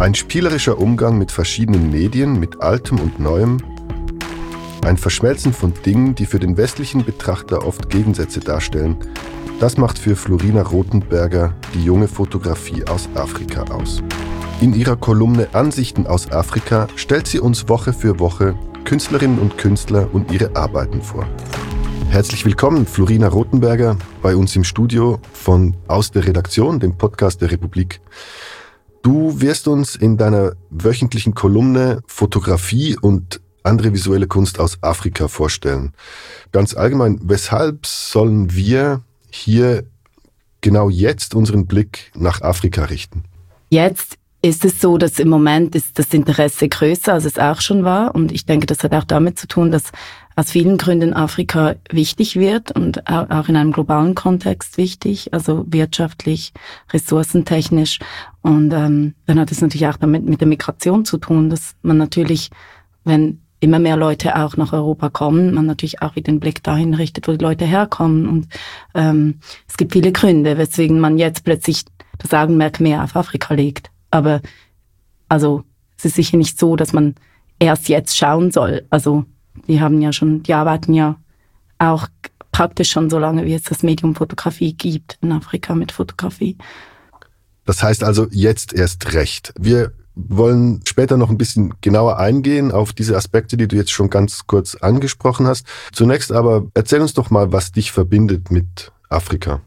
Ein spielerischer Umgang mit verschiedenen Medien, mit Altem und Neuem. Ein Verschmelzen von Dingen, die für den westlichen Betrachter oft Gegensätze darstellen. Das macht für Florina Rothenberger die junge Fotografie aus Afrika aus. In ihrer Kolumne Ansichten aus Afrika stellt sie uns Woche für Woche Künstlerinnen und Künstler und ihre Arbeiten vor. Herzlich willkommen, Florina Rothenberger, bei uns im Studio von Aus der Redaktion, dem Podcast der Republik. Du wirst uns in deiner wöchentlichen Kolumne Fotografie und andere visuelle Kunst aus Afrika vorstellen. Ganz allgemein, weshalb sollen wir hier genau jetzt unseren Blick nach Afrika richten? Jetzt ist es so, dass im Moment ist das Interesse größer, als es auch schon war. Und ich denke, das hat auch damit zu tun, dass aus vielen Gründen Afrika wichtig wird und auch in einem globalen Kontext wichtig, also wirtschaftlich, ressourcentechnisch. Und dann hat es natürlich auch damit mit der Migration zu tun, dass man natürlich, wenn immer mehr Leute auch nach Europa kommen, man natürlich auch wieder den Blick dahin richtet, wo die Leute herkommen. Und es gibt viele Gründe, weswegen man jetzt plötzlich das Augenmerk mehr auf Afrika legt. Aber also es ist sicher nicht so, dass man erst jetzt schauen soll. Also die arbeiten ja auch praktisch schon so lange, wie es das Medium Fotografie gibt in Afrika mit Fotografie. Das heißt also jetzt erst recht. Wir wollen später noch ein bisschen genauer eingehen auf diese Aspekte, die du jetzt schon ganz kurz angesprochen hast. Zunächst aber erzähl uns doch mal, was dich verbindet mit Afrika.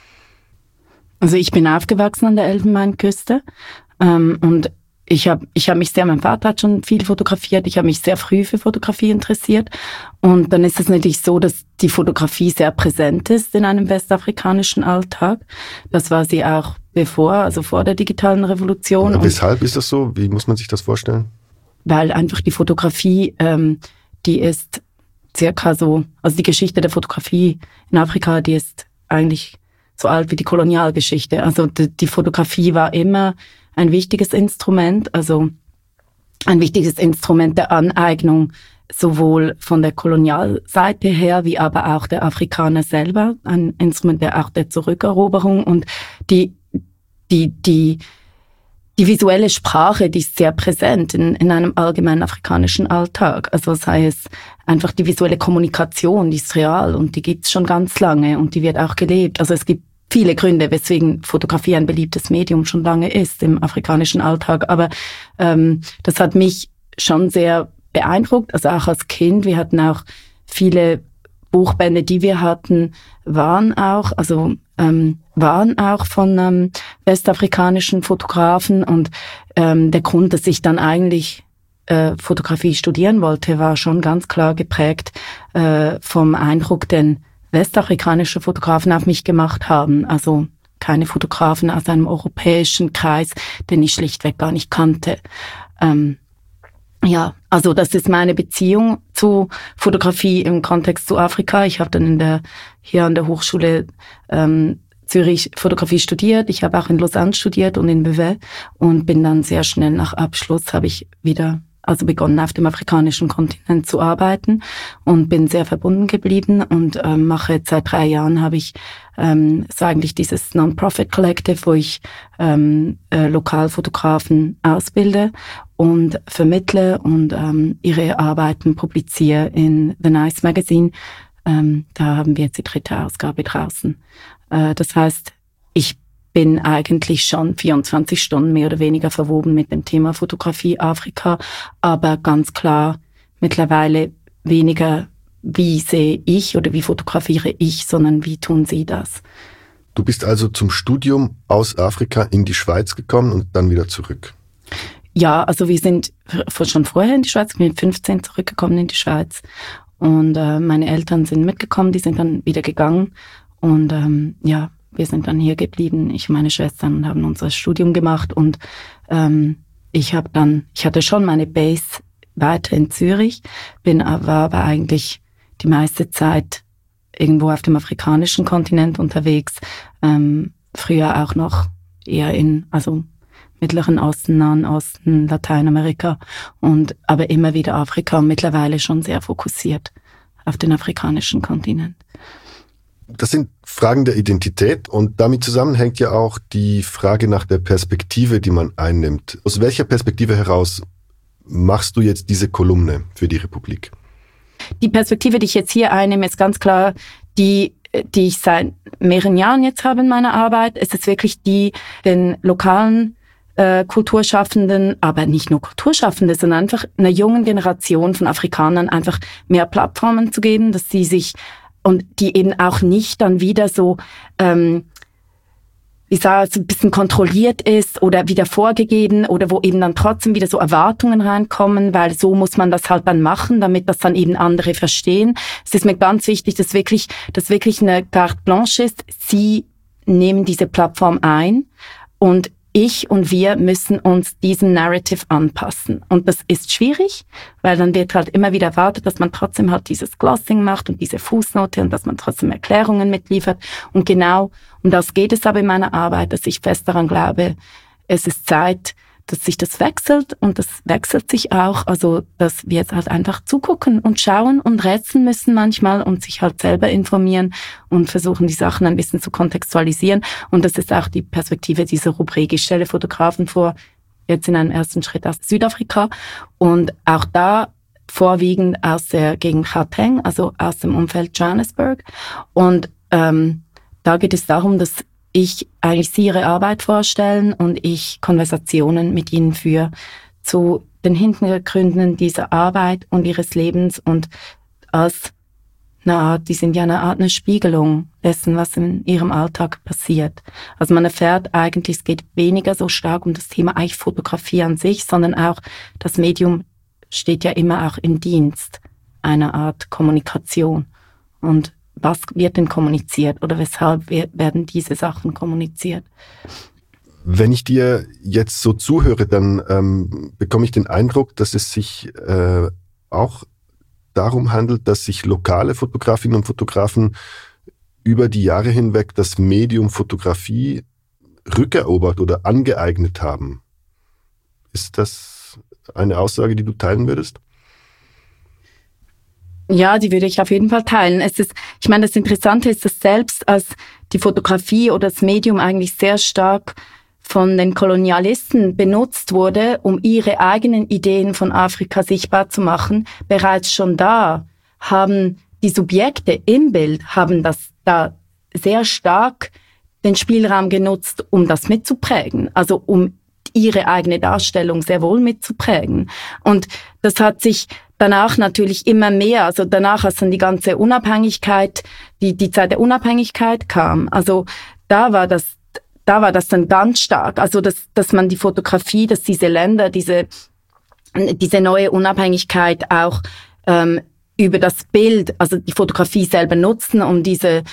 Also ich bin aufgewachsen an der Elfenbeinküste und ich hab mich sehr, mein Vater hat schon viel fotografiert, ich habe mich sehr früh für Fotografie interessiert und dann ist es natürlich so, dass die Fotografie sehr präsent ist in einem westafrikanischen Alltag. Das war sie auch vor der digitalen Revolution. Ja, weshalb ist das so? Wie muss man sich das vorstellen? Weil einfach die Fotografie, die ist circa so, also die Geschichte der Fotografie in Afrika, die ist eigentlich so alt wie die Kolonialgeschichte. Also die Fotografie war immer ein wichtiges Instrument, also ein wichtiges Instrument der Aneignung, sowohl von der Kolonialseite her, wie aber auch der Afrikaner selber, ein Instrument auch der Zurückeroberung. Und die visuelle Sprache, die ist sehr präsent in einem allgemeinen afrikanischen Alltag. Also sei es einfach die visuelle Kommunikation, die ist real und die gibt's schon ganz lange und die wird auch gelebt. Also es gibt viele Gründe, weswegen Fotografie ein beliebtes Medium schon lange ist im afrikanischen Alltag. Aber das hat mich schon sehr beeindruckt, also auch als Kind. Wir hatten auch viele Buchbände, die wir hatten, waren auch von westafrikanischen Fotografen. Und der Grund, dass ich dann eigentlich Fotografie studieren wollte, war schon ganz klar geprägt vom Eindruck, den westafrikanische Fotografen auf mich gemacht haben. Also keine Fotografen aus einem europäischen Kreis, den ich schlichtweg gar nicht kannte. Also das ist meine Beziehung zu Fotografie im Kontext zu Afrika. Ich habe dann hier an der Hochschule Zürich Fotografie studiert. Ich habe auch in Lausanne studiert und in Beauvais und bin dann sehr schnell nach Abschluss habe ich begonnen auf dem afrikanischen Kontinent zu arbeiten und bin sehr verbunden geblieben und mache jetzt seit 3 Jahren habe ich so eigentlich dieses Non-Profit Collective, wo ich Lokalfotografen ausbilde und vermittle und ihre Arbeiten publiziere in The Nice Magazine. Da haben wir jetzt die 3. Ausgabe draußen. Das heißt, ich bin eigentlich schon 24 Stunden mehr oder weniger verwoben mit dem Thema Fotografie Afrika, aber ganz klar mittlerweile weniger, wie sehe ich oder wie fotografiere ich, sondern wie tun Sie das? Du bist also zum Studium aus Afrika in die Schweiz gekommen und dann wieder zurück? Ja, also wir sind schon vorher in die Schweiz, ich bin mit 15 zurückgekommen in die Schweiz und meine Eltern sind mitgekommen, die sind dann wieder gegangen und wir sind dann hier geblieben, ich und meine Schwestern haben unser Studium gemacht und ich hatte schon meine Base weiter in Zürich, war aber eigentlich die meiste Zeit irgendwo auf dem afrikanischen Kontinent unterwegs, früher auch noch eher also Mittleren Osten, Nahen Osten, Lateinamerika aber immer wieder Afrika und mittlerweile schon sehr fokussiert auf den afrikanischen Kontinent. Das sind Fragen der Identität und damit zusammenhängt ja auch die Frage nach der Perspektive, die man einnimmt. Aus welcher Perspektive heraus machst du jetzt diese Kolumne für die Republik? Die Perspektive, die ich jetzt hier einnehme, ist ganz klar die ich seit mehreren Jahren jetzt habe in meiner Arbeit. Es ist wirklich die, den lokalen Kulturschaffenden, aber nicht nur Kulturschaffende, sondern einfach einer jungen Generation von Afrikanern einfach mehr Plattformen zu geben, dass sie sich und die eben auch nicht dann wieder so, ich sage, so ein bisschen kontrolliert ist oder wieder vorgegeben oder wo eben dann trotzdem wieder so Erwartungen reinkommen, weil so muss man das halt dann machen, damit das dann eben andere verstehen. Es ist mir ganz wichtig, dass wirklich eine carte blanche ist. Sie nehmen diese Plattform ein und ich und wir müssen uns diesem Narrative anpassen. Und das ist schwierig, weil dann wird halt immer wieder erwartet, dass man trotzdem halt dieses Glossing macht und diese Fußnote und dass man trotzdem Erklärungen mitliefert. Und genau um das geht es aber in meiner Arbeit, dass ich fest daran glaube, es ist Zeit, dass sich das wechselt und das wechselt sich auch, also dass wir jetzt halt einfach zugucken und schauen und rätseln müssen manchmal und sich halt selber informieren und versuchen, die Sachen ein bisschen zu kontextualisieren. Und das ist auch die Perspektive dieser Rubrik. Ich stelle Fotografen vor, jetzt in einem ersten Schritt aus Südafrika und auch da vorwiegend aus der Gegend Gauteng, also aus dem Umfeld Johannesburg. Und da geht es darum, dass ich eigentlich sie ihre Arbeit vorstellen und ich Konversationen mit ihnen führe zu den Hintergründen dieser Arbeit und ihres Lebens und als eine Art, die sind ja eine Spiegelung dessen, was in ihrem Alltag passiert. Also man erfährt eigentlich, es geht weniger so stark um das Thema eigentlich Fotografie an sich, sondern auch das Medium steht ja immer auch im Dienst einer Art Kommunikation. Und was wird denn kommuniziert oder weshalb werden diese Sachen kommuniziert? Wenn ich dir jetzt so zuhöre, dann bekomme ich den Eindruck, dass es sich auch darum handelt, dass sich lokale Fotografinnen und Fotografen über die Jahre hinweg das Medium Fotografie rückerobert oder angeeignet haben. Ist das eine Aussage, die du teilen würdest? Ja, die würde ich auf jeden Fall teilen. Ich meine, das Interessante ist, dass selbst als die Fotografie oder das Medium eigentlich sehr stark von den Kolonialisten benutzt wurde, um ihre eigenen Ideen von Afrika sichtbar zu machen, bereits schon da haben die Subjekte im Bild, haben das da sehr stark den Spielraum genutzt, um das mitzuprägen, also um ihre eigene Darstellung sehr wohl mitzuprägen. Und das hat sich danach natürlich immer mehr, also danach, als dann die ganze Unabhängigkeit, die Zeit der Unabhängigkeit kam, also da war das dann ganz stark, also dass man die Fotografie, dass diese Länder, diese neue Unabhängigkeit auch über das Bild, also die Fotografie selber nutzen, um dieses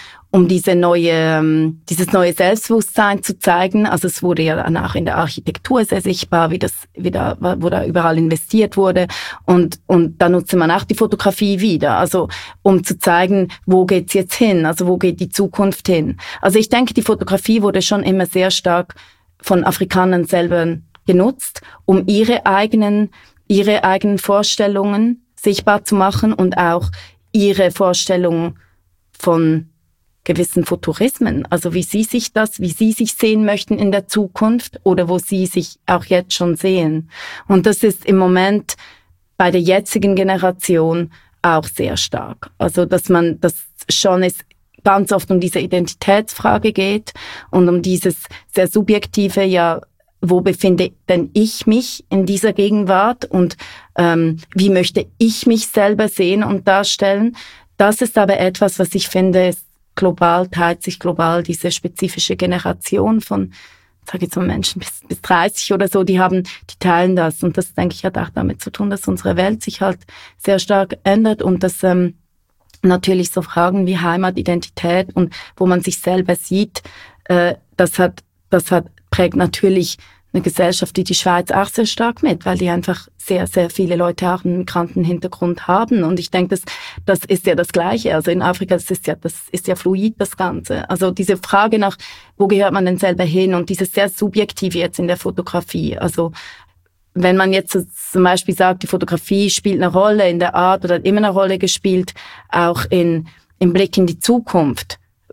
neue Selbstbewusstsein zu zeigen. Also es wurde ja dann auch in der Architektur sehr sichtbar, wo da überall investiert wurde. Und da nutzte man auch die Fotografie wieder, also um zu zeigen, wo geht's jetzt hin, also wo geht die Zukunft hin. Also ich denke, die Fotografie wurde schon immer sehr stark von Afrikanern selber genutzt, um ihre eigenen Vorstellungen sichtbar zu machen und auch ihre Vorstellungen von gewissen Futurismen, also wie sie sich sehen möchten in der Zukunft oder wo sie sich auch jetzt schon sehen. Und das ist im Moment bei der jetzigen Generation auch sehr stark. Also dass es ganz oft um diese Identitätsfrage geht und um dieses sehr subjektive, ja, wo befinde denn ich mich in dieser Gegenwart und wie möchte ich mich selber sehen und darstellen. Das ist aber etwas, was ich finde, teilt sich global diese spezifische Generation von, sage ich jetzt mal, Menschen bis 30 oder so, die teilen das. Und das, denke ich, hat auch damit zu tun, dass unsere Welt sich halt sehr stark ändert und dass natürlich so Fragen wie Heimat, Identität und wo man sich selber sieht, das prägt natürlich eine Gesellschaft wie die Schweiz auch sehr stark mit, weil die einfach sehr, sehr viele Leute auch einen Migrantenhintergrund haben. Und ich denke, das ist ja das Gleiche. Also in Afrika, das ist ja fluid, das Ganze. Also diese Frage nach, wo gehört man denn selber hin? Und dieses sehr Subjektive jetzt in der Fotografie. Also wenn man jetzt zum Beispiel sagt, die Fotografie spielt eine Rolle in der Art oder hat immer eine Rolle gespielt, auch im Blick in die Zukunft.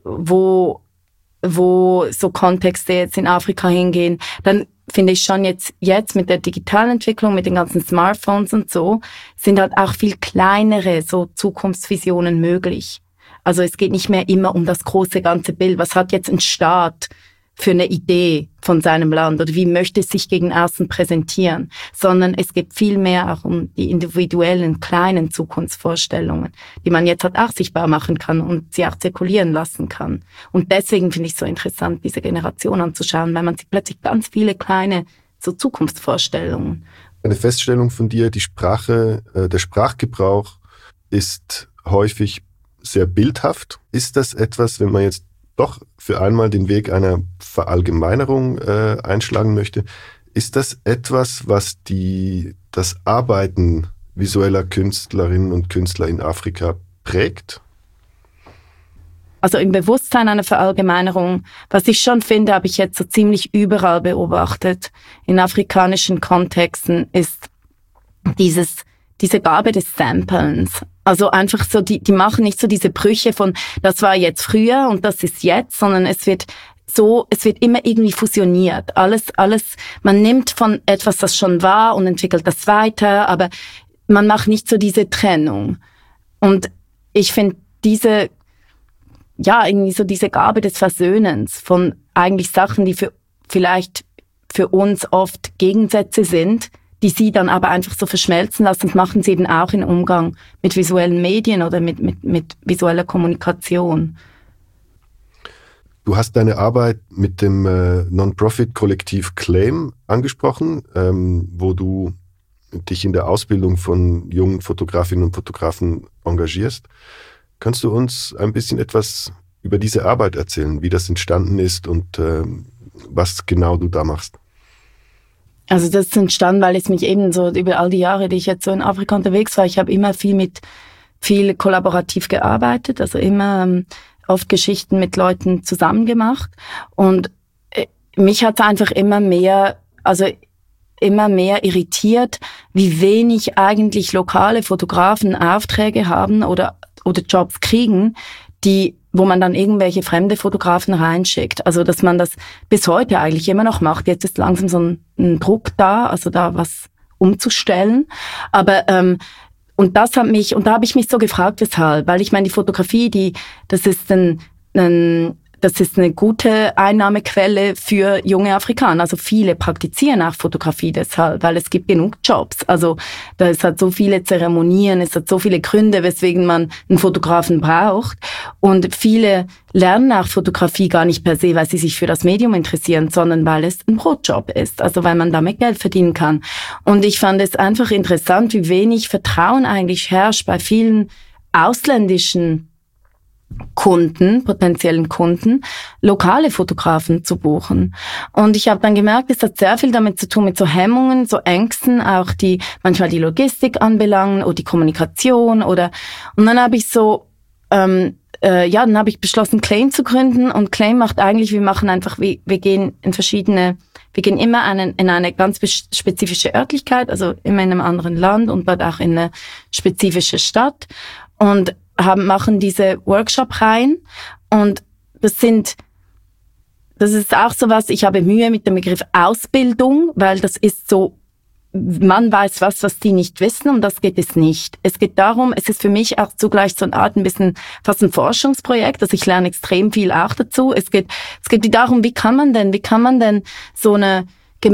wo so Kontexte jetzt in Afrika hingehen, dann finde ich schon jetzt mit der digitalen Entwicklung, mit den ganzen Smartphones und so, sind halt auch viel kleinere so Zukunftsvisionen möglich. Also es geht nicht mehr immer um das große ganze Bild. Was hat jetzt ein Staat für eine Idee von seinem Land oder wie möchte es sich gegen außen präsentieren, sondern es geht viel mehr auch um die individuellen, kleinen Zukunftsvorstellungen, die man jetzt halt auch sichtbar machen kann und sie auch zirkulieren lassen kann. Und deswegen finde ich es so interessant, diese Generation anzuschauen, weil man sieht plötzlich ganz viele kleine so Zukunftsvorstellungen. Eine Feststellung von dir, die Sprache, der Sprachgebrauch ist häufig sehr bildhaft. Ist das etwas, wenn man jetzt doch für einmal den Weg einer Verallgemeinerung einschlagen möchte, ist das etwas, was das Arbeiten visueller Künstlerinnen und Künstler in Afrika prägt? Also im Bewusstsein einer Verallgemeinerung, was ich schon finde, habe ich jetzt so ziemlich überall beobachtet, in afrikanischen Kontexten, ist diese Gabe des Samplens. Also einfach so, die machen nicht so diese Brüche von, das war jetzt früher und das ist jetzt, sondern es wird immer irgendwie fusioniert. Alles, man nimmt von etwas, das schon war und entwickelt das weiter, aber man macht nicht so diese Trennung. Und ich finde irgendwie so diese Gabe des Versöhnens von eigentlich Sachen, die vielleicht für uns oft Gegensätze sind, die sie dann aber einfach so verschmelzen lassen. Das machen sie eben auch im Umgang mit visuellen Medien oder mit visueller Kommunikation. Du hast deine Arbeit mit dem Non-Profit-Kollektiv Claim angesprochen, wo du dich in der Ausbildung von jungen Fotografinnen und Fotografen engagierst. Kannst du uns ein bisschen etwas über diese Arbeit erzählen, wie das entstanden ist und was genau du da machst? Also das ist entstanden, weil es mich eben so über all die Jahre, die ich jetzt so in Afrika unterwegs war, ich habe immer viel kollaborativ gearbeitet, also immer oft Geschichten mit Leuten zusammen gemacht und mich hat es einfach immer mehr irritiert, wie wenig eigentlich lokale Fotografen Aufträge haben oder Jobs kriegen, wo man dann irgendwelche fremde Fotografen reinschickt. Also, dass man das bis heute eigentlich immer noch macht. Jetzt ist langsam so ein Druck da, also da was umzustellen. Aber, und da habe ich mich so gefragt, weshalb? Weil ich meine, die Fotografie, das ist eine gute Einnahmequelle für junge Afrikaner. Also viele praktizieren auch Fotografie deshalb, weil es gibt genug Jobs. Also es hat so viele Zeremonien, es hat so viele Gründe, weswegen man einen Fotografen braucht. Und viele lernen auch Fotografie gar nicht per se, weil sie sich für das Medium interessieren, sondern weil es ein Brotjob ist, also weil man damit Geld verdienen kann. Und ich fand es einfach interessant, wie wenig Vertrauen eigentlich herrscht bei vielen ausländischen potenziellen Kunden, lokale Fotografen zu buchen. Und ich habe dann gemerkt, es hat sehr viel damit zu tun, mit so Hemmungen, so Ängsten, auch die manchmal die Logistik anbelangen oder die Kommunikation und dann habe ich dann habe ich beschlossen, Claim zu gründen und Claim macht eigentlich, wir gehen immer in eine ganz spezifische Örtlichkeit, also immer in einem anderen Land und dort auch in eine spezifische Stadt und machen diese Workshop-Reihen und das ist auch so was, ich habe Mühe mit dem Begriff Ausbildung, weil das ist so, man weiß was die nicht wissen, um das geht es nicht. Es geht darum, es ist für mich auch zugleich so eine Art, ein bisschen fast ein Forschungsprojekt, also ich lerne extrem viel auch dazu. Es geht darum, wie kann man denn so eine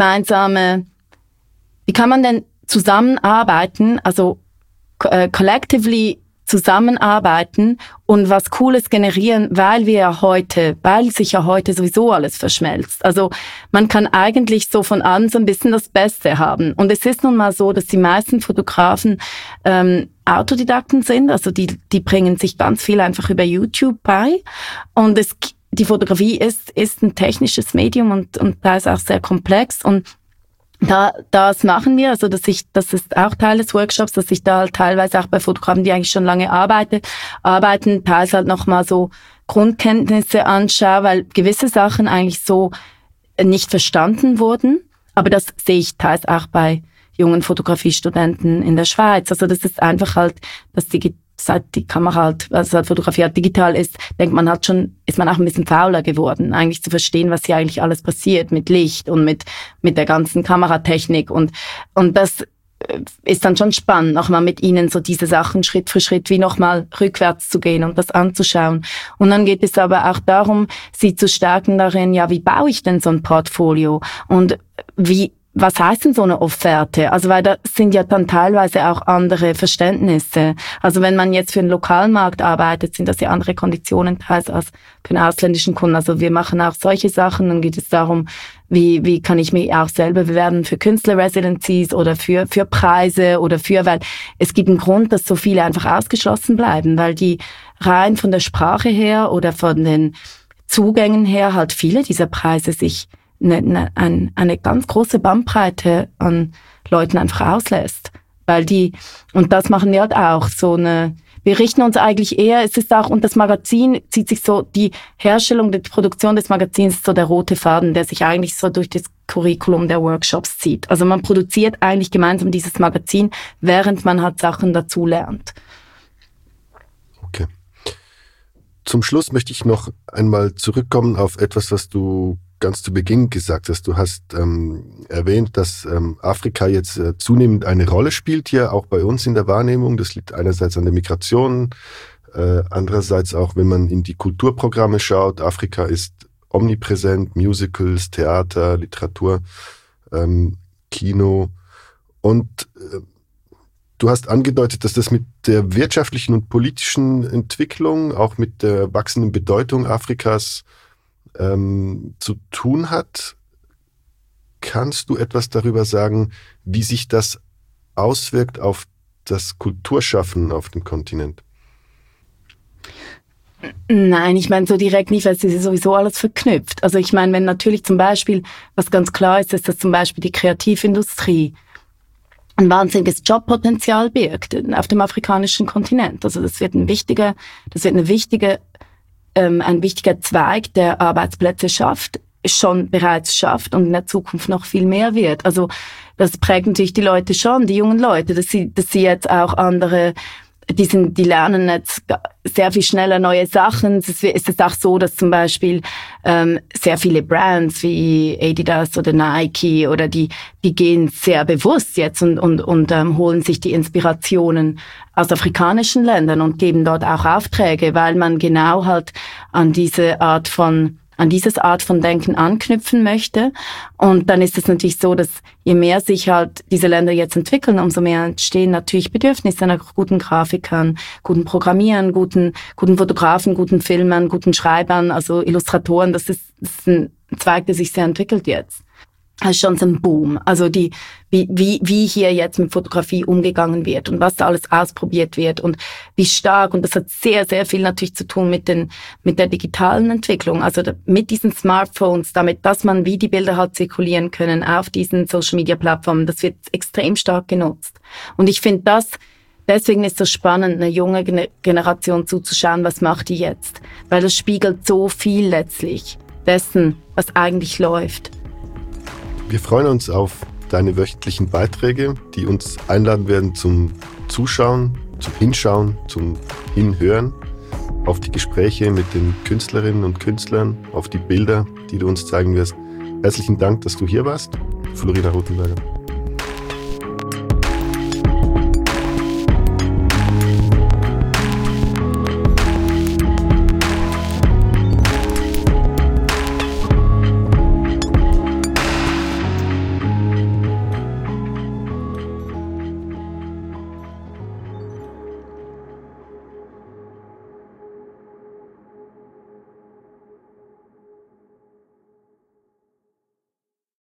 wie kann man denn zusammenarbeiten, also collectively zusammenarbeiten und was Cooles generieren, weil sich ja heute sowieso alles verschmelzt. Also man kann eigentlich so von allem so ein bisschen das Beste haben. Und es ist nun mal so, dass die meisten Fotografen Autodidakten sind, also die bringen sich ganz viel einfach über YouTube bei. Und die Fotografie ist ein technisches Medium und da ist auch sehr komplex und das machen wir, also das ist auch Teil des Workshops, dass ich da halt teilweise auch bei Fotografen, die eigentlich schon lange arbeiten, teils halt nochmal so Grundkenntnisse anschaue, weil gewisse Sachen eigentlich so nicht verstanden wurden. Aber das sehe ich teils auch bei jungen Fotografiestudenten in der Schweiz. Also das ist einfach halt das seit die Kamera halt, also seit Fotografie halt digital ist, ist man auch ein bisschen fauler geworden, eigentlich zu verstehen, was hier eigentlich alles passiert mit Licht und mit der ganzen Kameratechnik und das ist dann schon spannend, nochmal mit ihnen so diese Sachen Schritt für Schritt wie nochmal rückwärts zu gehen und das anzuschauen. Und dann geht es aber auch darum, sie zu stärken darin, ja, wie baue ich denn so ein Portfolio und was heißt denn so eine Offerte? Also weil da sind ja dann teilweise auch andere Verständnisse. Also wenn man jetzt für einen lokalen Markt arbeitet, sind das ja andere Konditionen teils als für einen ausländischen Kunden. Also wir machen auch solche Sachen. Dann geht es darum, wie kann ich mich auch selber bewerben für Künstler-Residencies oder für Preise weil es gibt einen Grund, dass so viele einfach ausgeschlossen bleiben, weil die rein von der Sprache her oder von den Zugängen her halt viele dieser Preise sich eine ganz große Bandbreite an Leuten einfach auslässt. Und das machen wir halt auch, wir richten uns eigentlich eher, es ist auch, und das Magazin zieht sich so, die Herstellung, die Produktion des Magazins ist so der rote Faden, der sich eigentlich so durch das Curriculum der Workshops zieht. Also man produziert eigentlich gemeinsam dieses Magazin, während man halt Sachen dazu lernt. Okay. Zum Schluss möchte ich noch einmal zurückkommen auf etwas, was du ganz zu Beginn gesagt hast. Du hast erwähnt, dass Afrika jetzt zunehmend eine Rolle spielt hier, auch bei uns in der Wahrnehmung. Das liegt einerseits an der Migration, andererseits auch, wenn man in die Kulturprogramme schaut. Afrika ist omnipräsent, Musicals, Theater, Literatur, Kino. Und du hast angedeutet, dass das mit der wirtschaftlichen und politischen Entwicklung, auch mit der wachsenden Bedeutung Afrikas zu tun hat. Kannst du etwas darüber sagen, wie sich das auswirkt auf das Kulturschaffen auf dem Kontinent? Nein, ich meine so direkt nicht, weil es ist sowieso alles verknüpft. Also ich meine, wenn natürlich zum Beispiel, was ganz klar ist, dass zum Beispiel die Kreativindustrie ein wahnsinniges Jobpotenzial birgt auf dem afrikanischen Kontinent. Also das wird ein wichtiger Zweig, der Arbeitsplätze bereits schafft und in der Zukunft noch viel mehr wird. Also das prägt natürlich die Leute schon, die jungen Leute, dass sie jetzt auch die lernen jetzt sehr viel schneller neue Sachen. Es ist auch so, dass zum Beispiel sehr viele Brands wie Adidas oder Nike oder die gehen sehr bewusst jetzt und holen sich die Inspirationen aus afrikanischen Ländern und geben dort auch Aufträge, weil man genau halt an dieses Art von Denken anknüpfen möchte. Und dann ist es natürlich so, dass je mehr sich halt diese Länder jetzt entwickeln, umso mehr entstehen natürlich Bedürfnisse nach guten Grafikern, guten Programmieren, guten Fotografen, guten Filmern, guten Schreibern, also Illustratoren. Das ist ein Zweig, der sich sehr entwickelt jetzt. Das ist schon so ein Boom. Also wie hier jetzt mit Fotografie umgegangen wird und was da alles ausprobiert wird und wie stark. Und das hat sehr, sehr viel natürlich zu tun mit der digitalen Entwicklung. Also mit diesen Smartphones, dass man wie die Bilder halt zirkulieren können auf diesen Social Media Plattformen. Das wird extrem stark genutzt. Und ich finde deswegen ist es so spannend, eine junge Generation zuzuschauen, was macht die jetzt? Weil das spiegelt so viel letztlich dessen, was eigentlich läuft. Wir freuen uns auf deine wöchentlichen Beiträge, die uns einladen werden zum Zuschauen, zum Hinschauen, zum Hinhören, auf die Gespräche mit den Künstlerinnen und Künstlern, auf die Bilder, die du uns zeigen wirst. Herzlichen Dank, dass du hier warst, Florina Rothenberger.